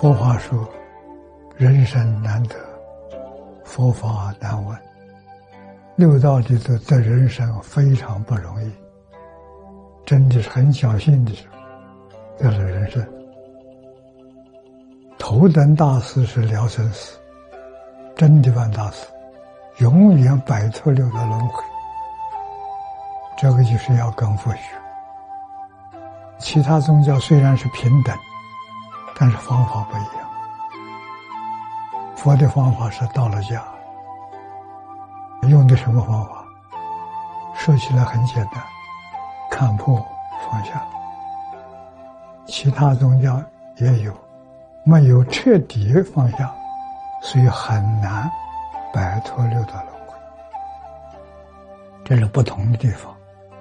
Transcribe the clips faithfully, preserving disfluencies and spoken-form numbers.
佛法说，人生难得，佛法难闻。六道里头的人生非常不容易，真的是很侥幸的时候，这是人生。头等大事是了生死，真的办大事，永远摆脱六道轮回。这个就是要跟佛学。其他宗教虽然是平等，但是方法不一样。佛的方法是到了家，用的什么方法？说起来很简单，看破放下。其他宗教也有，没有彻底放下，所以很难摆脱六道轮回。这是不同的地方。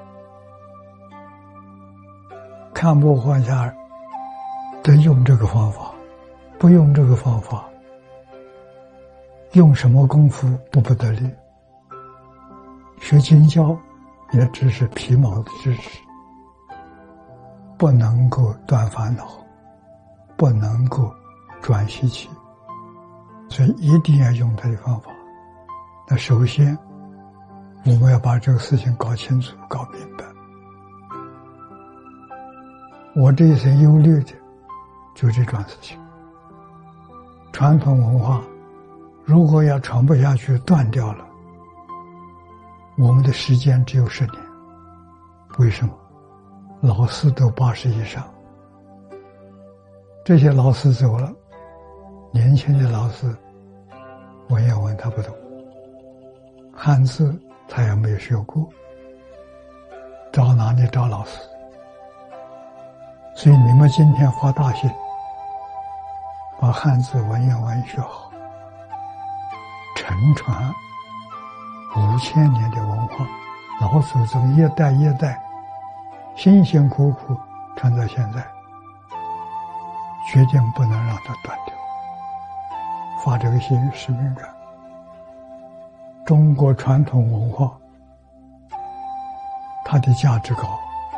看破放下得用这个方法，不用这个方法，用什么功夫都不得力。学经教也只是皮毛的知识，不能够断烦恼，不能够转习气，所以一定要用他的方法。那首先我们要把这个事情搞清楚搞明白。我这一生忧虑的就这桩事情。传统文化如果要传不下去断掉了，我们的时间只有十年。为什么？老师都八十以上，这些老师走了，年轻的老师文言文他不懂，汉字他也没有学过，找哪里找老师？所以你们今天发大心，把汉字文言文学好，承传五千年的文化，老祖宗一代一代辛辛苦苦传到现在，决定不能让它断掉。发这个心与使命感。中国传统文化它的价值高，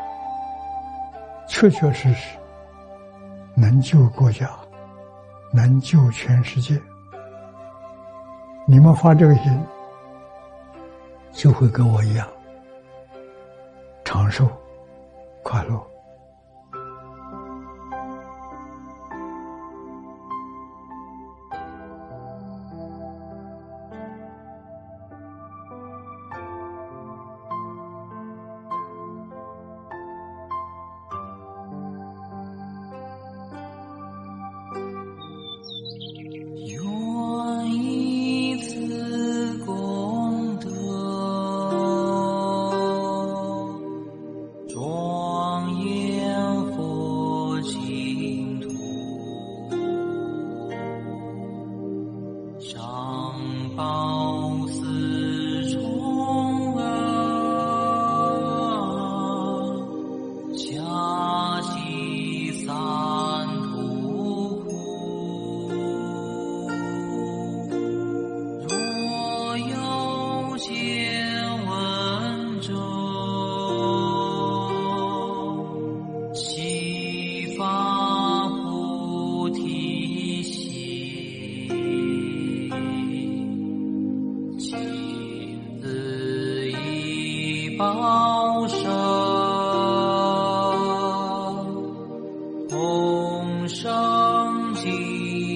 确确实实能救国家，能救全世界。你们发这个心，就会跟我一样长寿快乐。 报身同生尽